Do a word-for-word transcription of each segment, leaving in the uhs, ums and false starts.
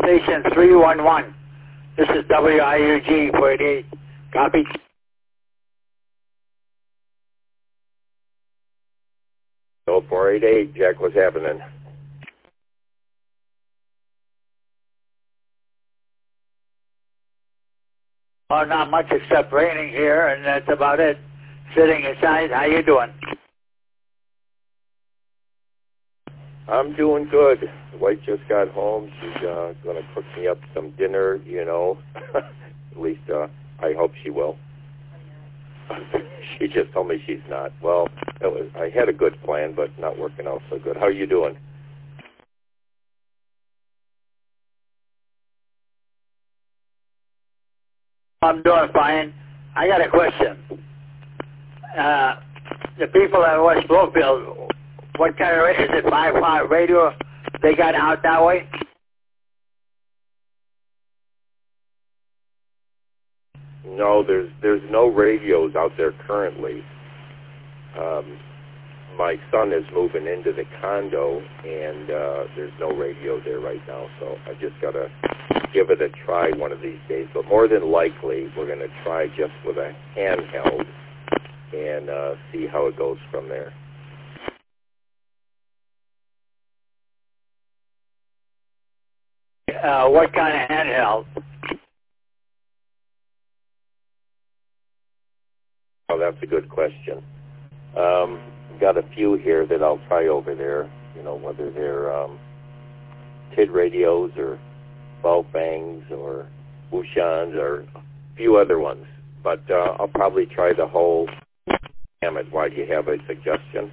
station three one one. This is W I U G four eighty-eight. Copy. Oh, four eighty-eight, Jack, what's happening? Oh, not much except raining here, and that's about it. Sitting inside. How you doing? I'm doing good. The wife just got home. She's uh, going to cook me up some dinner, you know. At least uh, I hope she will. She just told me she's not. Well, it was, I had a good plan, but not working out so good. How are you doing? I'm doing fine. I got a question. Uh, the people at West Blofield, what kind of, is it five five radio they got out that way? No, there's there's no radios out there currently. Um, my son is moving into the condo, and uh, there's no radio there right now, so I just got to give it a try one of these days. But more than likely, we're going to try just with a handheld and uh, see how it goes from there. Uh, what kind of handheld? Oh, that's a good question. Um, got a few here that I'll try over there, you know, whether they're um, T I D radios or Baofangs or Wushans or a few other ones. But uh, I'll probably try the whole gamut. Why, do you have a suggestion?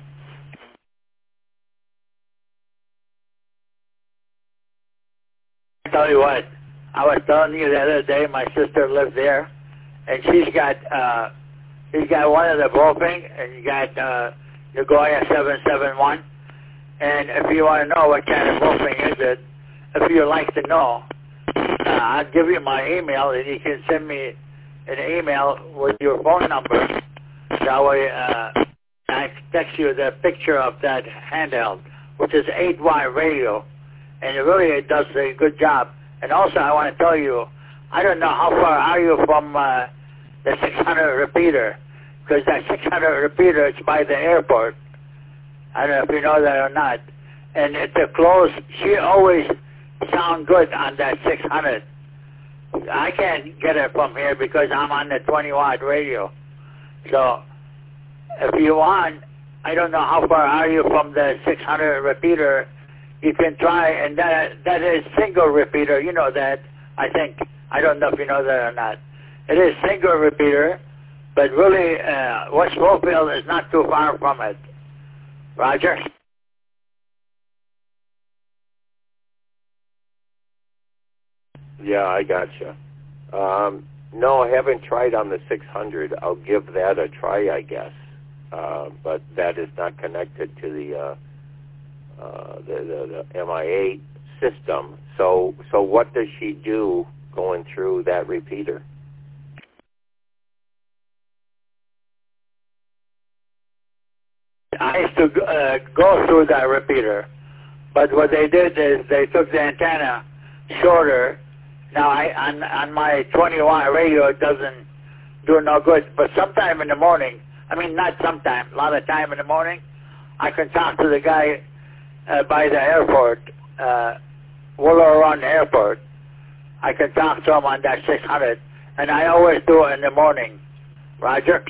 I tell you what, I was telling you the other day, my sister lives there, and she's got, uh, she's got one of the Baofeng, and you got uh, the Goya seven seven one. And if you want to know what kind of Baofeng is it, if you'd like to know, uh, I'll give you my email, and you can send me an email with your phone number. That way, uh, I text you the picture of that handheld, which is eight watt radio, and it really does a good job. And also, I want to tell you, I don't know how far are you from uh, the six hundred repeater, because that six hundred repeater is by the airport. I don't know if you know that or not. And it's a close, she always sound good on that six hundred. I can't get it from here because I'm on the twenty watt radio. So if you want, I don't know how far are you from the six hundred repeater. You can try, and that that is single repeater. You know that, I think. I don't know if you know that or not. It is single repeater, but really uh, West Blofield is not too far from it. Roger? Yeah, I gotcha. Um, no, I haven't tried on the six hundred. I'll give that a try, I guess. Uh, but that is not connected to the, uh, uh, the, the, the M I A system. So, so what does she do going through that repeater? I used to uh, go through that repeater, but what they did is they took the antenna shorter. Now, I, on, on my twenty watt radio, it doesn't do no good, but sometime in the morning, I mean, not sometime, a lot of time in the morning, I can talk to the guy uh, by the airport, uh, Willow Run Airport. I can talk to him on that six hundred, and I always do it in the morning. Roger?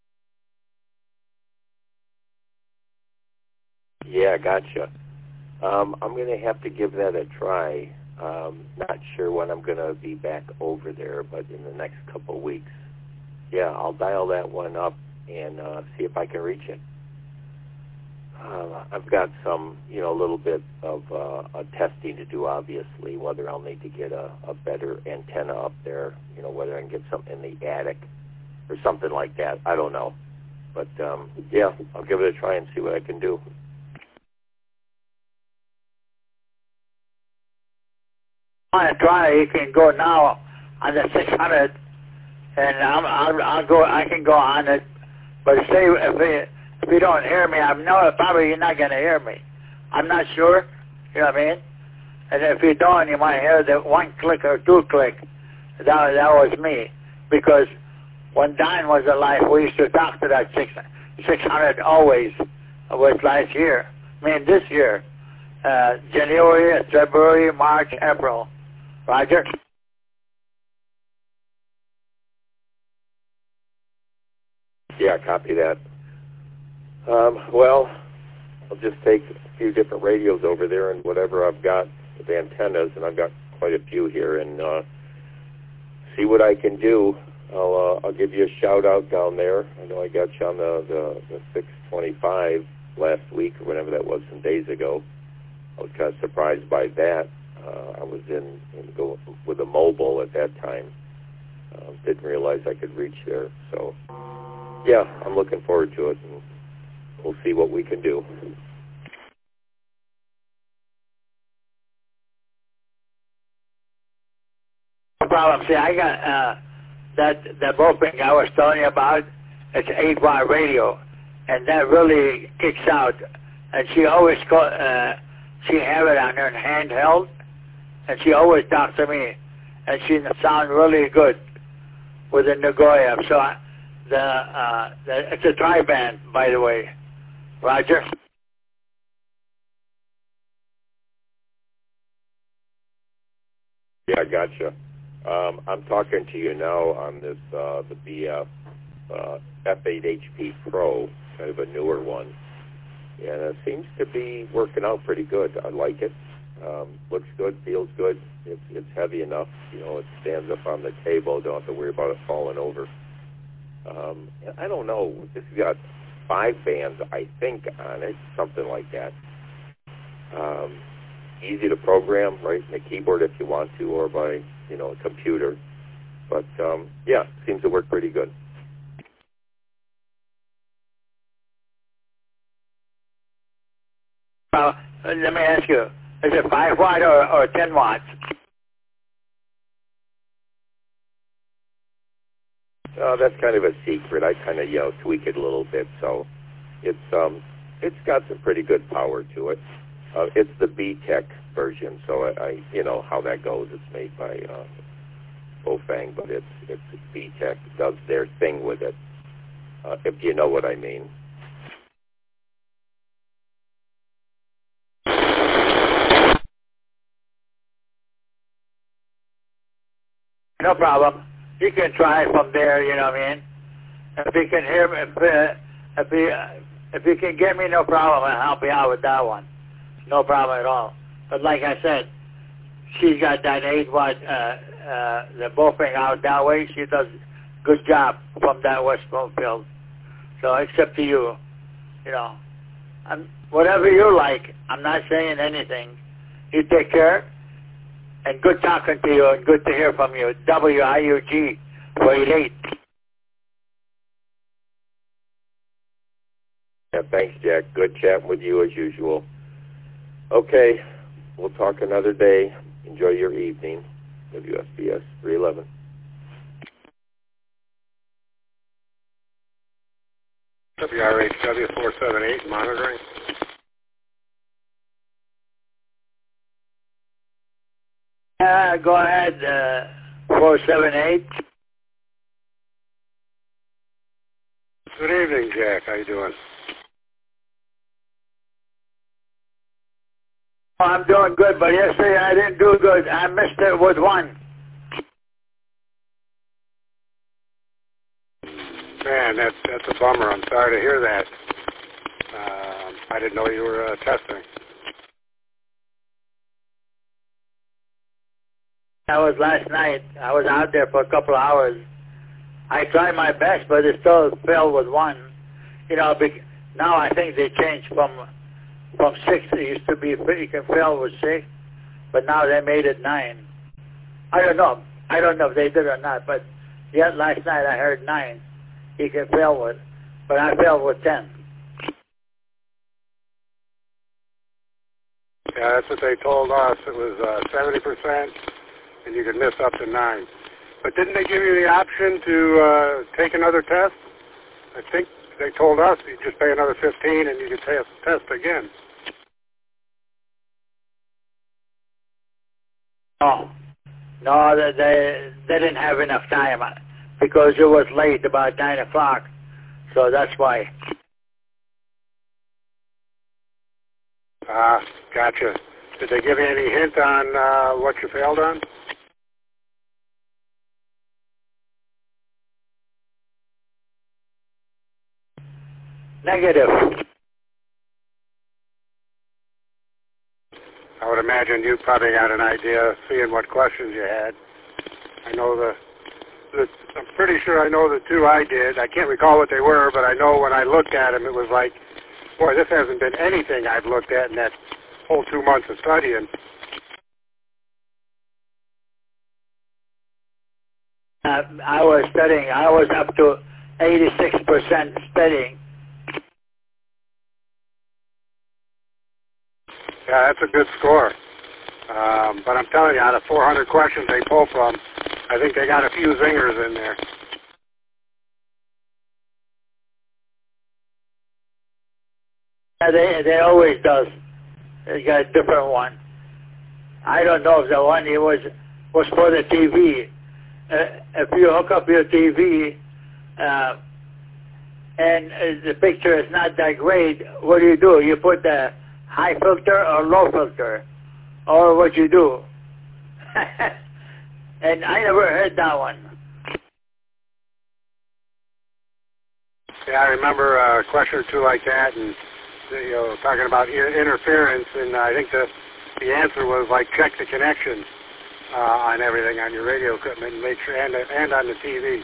Yeah, gotcha. Um, I'm going to have to give that a try. Um, not sure when I'm going to be back over there, but in the next couple of weeks. Yeah, I'll dial that one up and uh, see if I can reach it. Uh, I've got some, you know, a little bit of uh, a testing to do, obviously, whether I'll need to get a, a better antenna up there, you know, whether I can get something in the attic or something like that. I don't know. But, um, yeah, I'll give it a try and see what I can do. Want to try, you can go now on the six hundred, and I'm, I'll, I'll go. I can go on it, but say if you, if you don't hear me, I know probably you're not going to hear me. I'm not sure. You know what I mean? And if you don't, you might hear that one click or two click. That, that was me. Because when Don was alive, we used to talk to that six, six hundred always. It was last year. I mean, this year. Uh, January, February, March, April. Roger? Yeah, copy that. Um, well, I'll just take a few different radios over there and whatever I've got with antennas, and I've got quite a few here, and uh, see what I can do. I'll uh, I'll give you a shout out down there. I know I got you on the, the, the six twenty-five last week or whatever that was, some days ago. I was kind of surprised by that. Uh, I was in, in go with a mobile at that time. Uh, didn't realize I could reach there. So, yeah, I'm looking forward to it, and we'll see what we can do. No problem. See, I got uh, that that bullpen I was telling you about. It's eight watt radio, and that really kicks out. And she always call, uh, she have it on her handheld, and she always talks to me, and she sound really good with the Nagoya. So I, the, uh, the it's a tri-band, by the way. Roger. Yeah, I gotcha. Um, I'm talking to you now on this uh, the B F uh, F eight H P Pro, kind of a newer one, and it seems to be working out pretty good. I like it. Um, looks good, feels good. It's, it's heavy enough, you know. It stands up on the table. Don't have to worry about it falling over. Um, I don't know. This has got five bands, I think, on it, something like that. Um, easy to program, right in the keyboard if you want to, or by, you know, a computer. But, um, yeah, seems to work pretty good. Well, let me ask you, is it five watt or, or ten watts? Uh, that's kind of a secret. I kind of, you know, tweak it a little bit. So it's um, it's got some pretty good power to it. Uh, it's the B-Tech version, so I, I, you know how that goes. It's made by uh, Bofang, but it's it's B-Tech does their thing with it. Uh, if you know what I mean. No problem. You can try from there, you know what I mean? If you can hear me, if, uh, if, you, uh, if you can get me, no problem. I'll help you out with that one. No problem at all. But like I said, she's got that eight watt, uh, uh, the Bofang out that way. She does good job from that West Bloomfield. So it's up to you. You know, I'm, whatever you like, I'm not saying anything. You take care. And good talking to you, and good to hear from you. W I U G four eighty-eight. Yeah, thanks, Jack. Good chatting with you as usual. Okay, we'll talk another day. Enjoy your evening. W S B S three eleven. W R H W four seven eight, monitoring. Uh, go ahead, uh, four seven eight. Good evening, Jack. How you doing? Oh, I'm doing good, but yesterday I didn't do good. I missed it with one. Man, that's that's a bummer. I'm sorry to hear that. Uh, I didn't know you were uh, testing. That was last night. I was out there for a couple of hours. I tried my best, but it still fell with one. You know, now I think they changed from from six. It used to be you can fail with six, but now they made it nine. I don't know. I don't know if they did or not, but yet last night I heard nine. You can fail with, but I failed with ten. Yeah, that's what they told us. It was uh, seventy percent, and you could miss up to nine. But didn't they give you the option to uh, take another test? I think they told us you just pay another fifteen and you could test test again. No, no, they, they they didn't have enough time because it was late, about nine o'clock. So that's why. Ah, uh, gotcha. Did they give you any hint on uh, what you failed on? Negative. I would imagine you probably got an idea, seeing what questions you had. I know the, the, I'm pretty sure I know the two I did. I can't recall what they were, but I know when I looked at them, it was like, boy, this hasn't been anything I've looked at in that whole two months of studying. Uh, I was studying. I was up to eighty-six percent studying. Yeah, that's a good score. Um, but I'm telling you, out of four hundred questions they pull from, I think they got a few zingers in there. Yeah, they they always does. They got a different one. I don't know if the one he was was for the T V. Uh, if you hook up your T V uh, and uh, the picture is not that great, what do you do? You put the high filter or low filter, or what you do? And I never heard that one. Yeah, I remember a question or two like that, and you know, talking about interference, and I think the the answer was like check the connections uh, on everything on your radio equipment, and make sure, and and on the T V.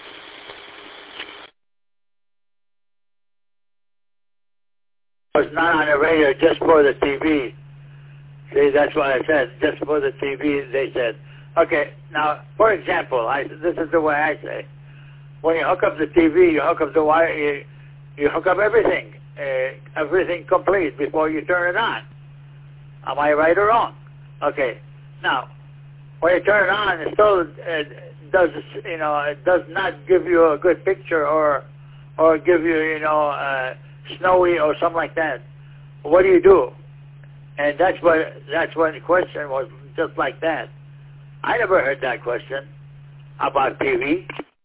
It was not on the radio, just for the T V. See, that's what I said, just for the T V, they said. Okay, now, for example, I, this is the way I say. When you hook up the T V, you hook up the wire, you, you hook up everything, uh, everything complete before you turn it on. Am I right or wrong? Okay, now, when you turn it on, it still uh, does, you know, it does not give you a good picture or, or give you, you know, uh, snowy or something like that. What do you do? And that's what that's what the question was, just like that. I never heard that question about T V.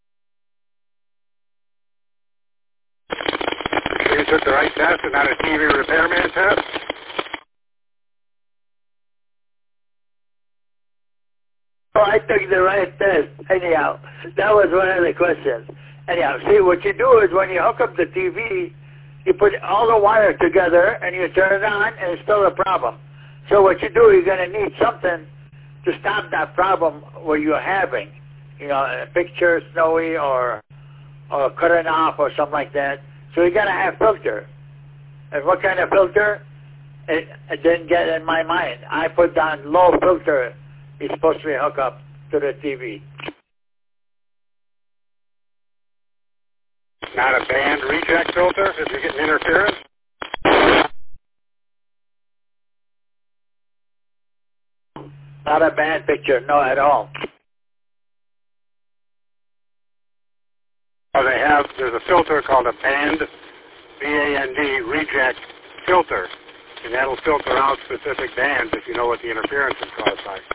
You took the right test and not a T V repairman test? Oh, I took the right test. Anyhow, that was one of the questions. Anyhow, see, what you do is when you hook up the T V, you put all the wires together and you turn it on, and it's still a problem. So what you do, you're going to need something to stop that problem where you're having, you know, a picture, snowy, or or cutting off or something like that. So you got to have filter. And what kind of filter? It, it didn't get in my mind. I put down low filter. It's supposed to be hooked up to the T V. Not a band reject filter if you're getting interference? Not a bad picture, no, at all. Oh, they have, there's a filter called a band, B A N D, reject filter. And that'll filter out specific bands if you know what the interference is caused by.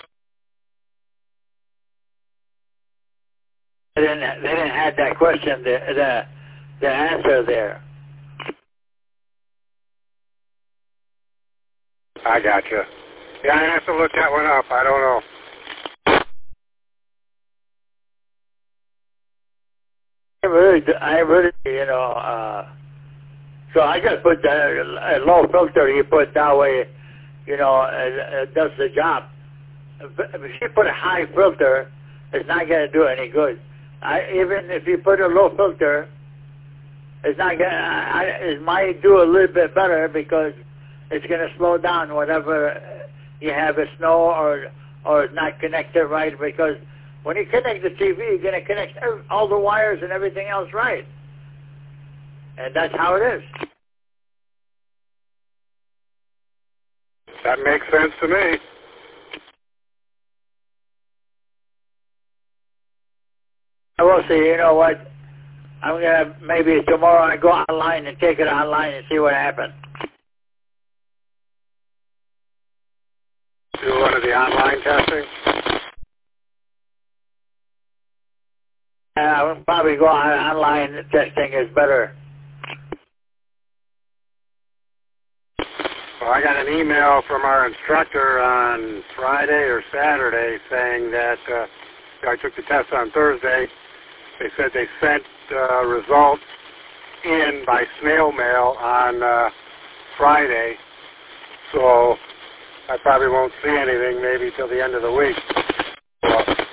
They didn't, they didn't have that question, the, the, the answer there. I gotcha. Yeah, I have to look that one up. I don't know. I really, I really, you know, uh, so I just put the a low filter you put that way, you know, it, it does the job. If, if you put a high filter, it's not going to do any good. I, even if you put a low filter, it's not going to, it might do a little bit better because it's going to slow down whatever you have a snow or or not connected right, because when you connect the T V, you're going to connect every, all the wires and everything else right. And that's how it is. That makes sense to me. I will see, you know what, I'm going to, maybe tomorrow I go online and take it online and see what happens. do one of the online testing? Uh, probably go on online testing is better. Well, I got an email from our instructor on Friday or Saturday saying that uh, I took the test on Thursday. They said they sent uh, results in by snail mail on uh, Friday, so I probably won't see anything maybe till the end of the week. So